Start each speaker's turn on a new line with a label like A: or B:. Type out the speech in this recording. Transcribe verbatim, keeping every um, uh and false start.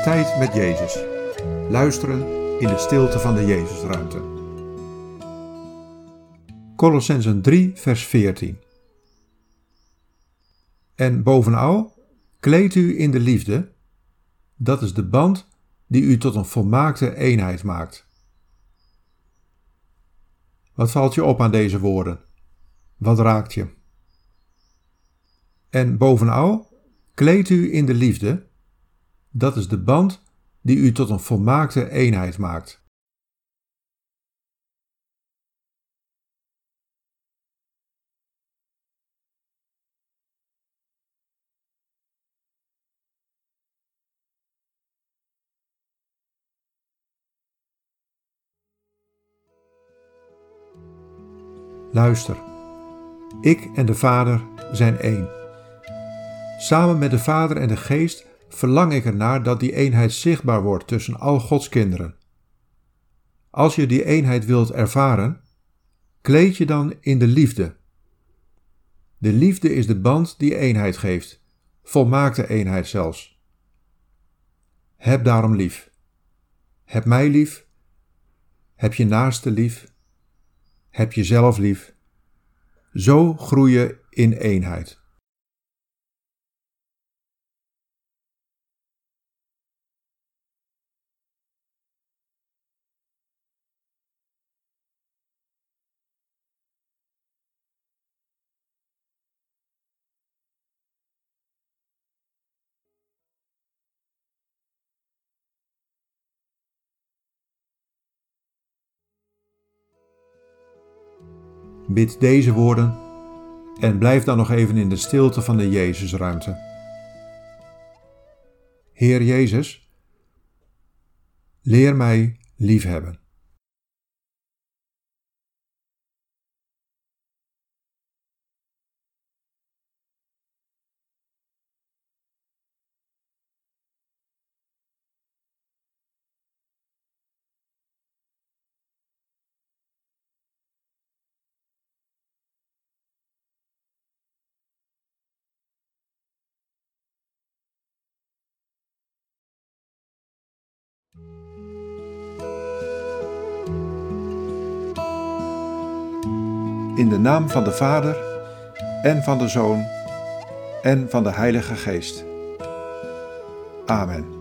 A: Tijd met Jezus. Luisteren in de stilte van de Jezusruimte. Kolossenzen drie vers veertien. En bovenal, kleed u in de liefde, dat is de band die u tot een volmaakte eenheid maakt. Wat valt je op aan deze woorden? Wat raakt je? En bovenal, kleed u in de liefde, dat is de band die u tot een volmaakte eenheid maakt. Luister, ik en de Vader zijn één. Samen met de Vader en de Geest verlang ik ernaar dat die eenheid zichtbaar wordt tussen al Gods kinderen. Als je die eenheid wilt ervaren, kleed je dan in de liefde. De liefde is de band die eenheid geeft, volmaakte eenheid zelfs. Heb daarom lief. Heb mij lief. Heb je naaste lief. Heb jezelf lief. Zo groei je in eenheid. Bid deze woorden en blijf dan nog even in de stilte van de Jezusruimte. Heer Jezus, leer mij liefhebben. In de naam van de Vader, en van de Zoon, en van de Heilige Geest. Amen.